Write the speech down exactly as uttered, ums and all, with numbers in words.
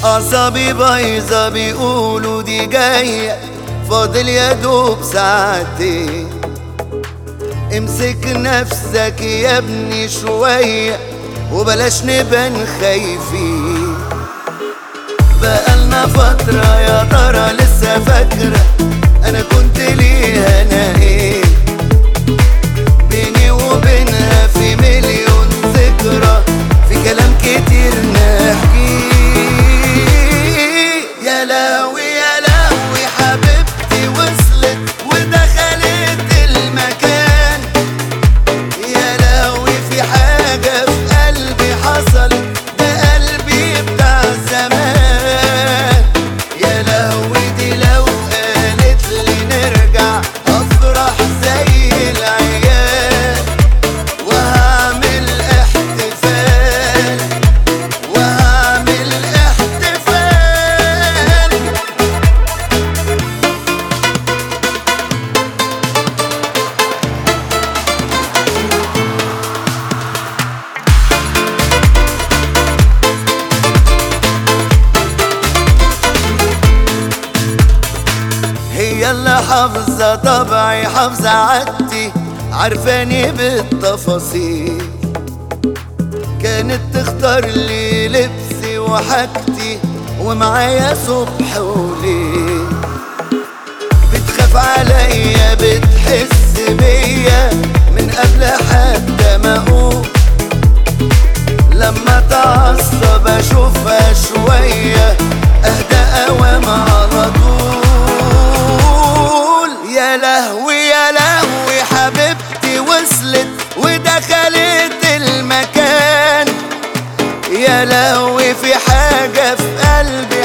أعصابي بايظة بيقولوا دي جاية، فاضل يا دوب ساعتين. امسك نفسك يا ابني شوية وبلاش نبان خايفين. بقالنا فترة يا ترى لسه فاكرة أنا كنت ليها أنا إيه؟ بيني وبينها في مليون ذكرى، في كلام كتير نحكيه. يا لهوي يا لهوي حبيبتي وصلت ودخلت المكان. يا لهوي في حاجة في قلبي حصلت، ده قلبي بتاع زمان. يا لهوي دي لو قالت لي نرجع أفرح زي العيال، وهعمل احتفال وهعمل احتفال. هي اللي حافظة طبعي حافظة عادتي، عارفاني بالتفاصيل. كانت تختار لي لبسي وحاجتي ومعايا صبح وليل. بتخاف عليا بتحس بيا من قبل حتى ما اقول. لما تعصب اشوفها شوية اهدى اوام على طول. يا لهوي يا لهوي حبيبتي وصلت ودخلت المكان. يا لهوي في حاجة في قلبي